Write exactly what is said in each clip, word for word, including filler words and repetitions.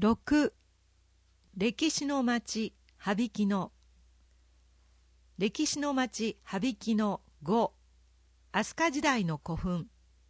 ろく、歴史の町羽曳野。歴史の町羽曳野ご、飛鳥時代の古墳。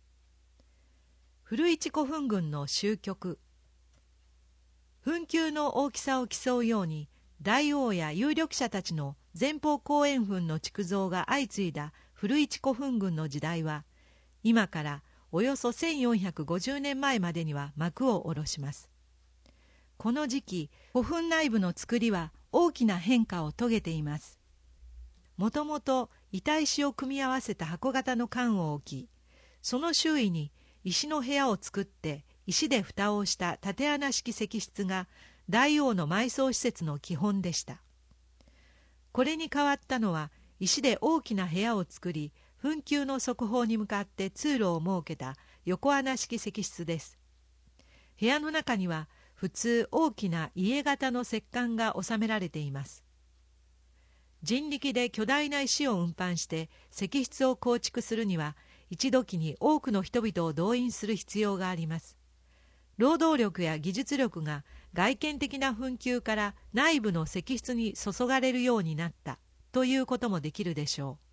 古市古墳群の終局。墳丘の大きさを競うように大王や有力者たちの前方後円墳の築造が相次いだ古市古墳群の時代は、今からおよそせんよんひゃくごじゅうねんまえまでには幕を下ろします。この時期、古墳内部の造りは大きな変化を遂げています。もともと板石を組み合わせた箱型の棺を置き、その周囲に石の部屋を作って石で蓋をした縦穴式石室が大王の埋葬施設の基本でした。これに代わったのは石で大きな部屋を作り、墳丘の側方に向かって通路を設けた横穴式石室です。部屋の中には普通大きな家型の石棺が収められています。人力で巨大な石を運搬して石室を構築するには、一時に多くの人々を動員する必要があります。労働力や技術力が外見的な墳丘から内部の石室に注がれるようになったということもできるでしょう。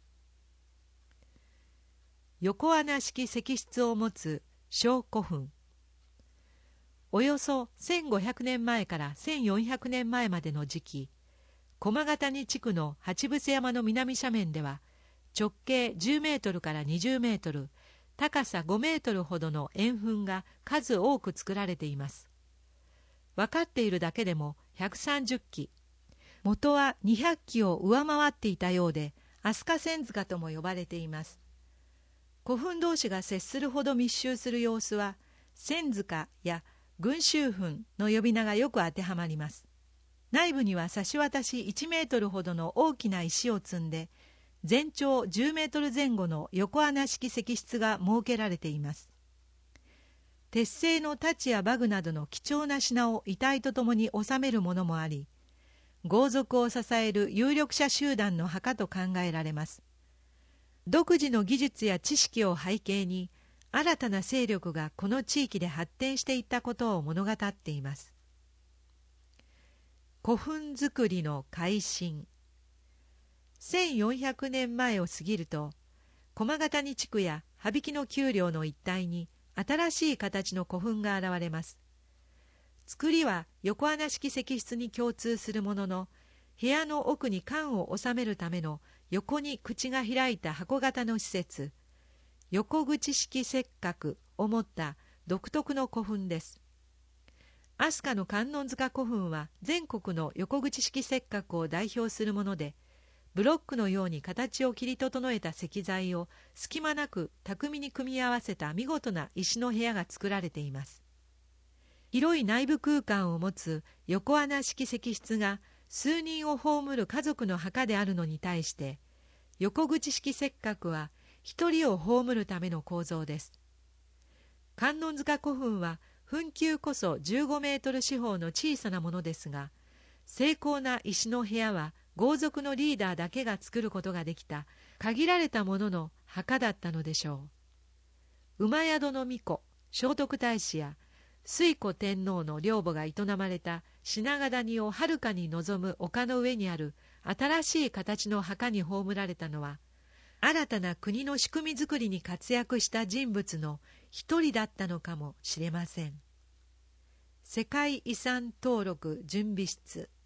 横穴式石室を持つ小古墳。およそせんごひゃくねんまえからせんよんひゃくねんまえまでの時期、駒ヶ谷地区の八伏山の南斜面では、直径じゅうメートルからにじゅうメートル、高さごメートルほどの円墳が数多く作られています。分かっているだけでもひゃくさんじゅっき、元はにひゃっきを上回っていたようで、飛鳥千塚とも呼ばれています。古墳同士が接するほど密集する様子は、千塚や群衆墳の呼び名がよく当てはまります。内部には差し渡しいちメートルほどの大きな石を積んで、全長じゅうメートル前後の横穴式石室が設けられています。鉄製の太刀や馬具などの貴重な品を遺体とともに収めるものもあり、豪族を支える有力者集団の墓と考えられます。独自の技術や知識を背景に、新たな勢力がこの地域で発展していったことを物語っています。古墳造りの改新。せんよんひゃくねんまえを過ぎると、駒ヶ谷地区や羽曳野丘陵の一帯に新しい形の古墳が現れます。造りは横穴式石室に共通するものの、部屋の奥に棺を収めるための横に口が開いた箱型の施設、横口式石閣を持った独特の古墳です。飛鳥の観音塚古墳は全国の横口式石閣を代表するもので、ブロックのように形を切り整えた石材を隙間なく巧みに組み合わせた見事な石の部屋が作られています。広い内部空間を持つ横穴式石室が数人を葬る家族の墓であるのに対して、横口式石閣は一人を葬るための構造です。観音塚古墳は墳丘こそじゅうごメートル四方の小さなものですが、精巧な石の部屋は豪族のリーダーだけが作ることができた限られたものの墓だったのでしょう。馬宿の巫女、聖徳太子や推古天皇の陵墓が営まれた品ヶ谷をはるかに望む丘の上にある新しい形の墓に葬られたのは、新たな国の仕組み作りに活躍した人物の一人だったのかもしれません。世界遺産登録準備室。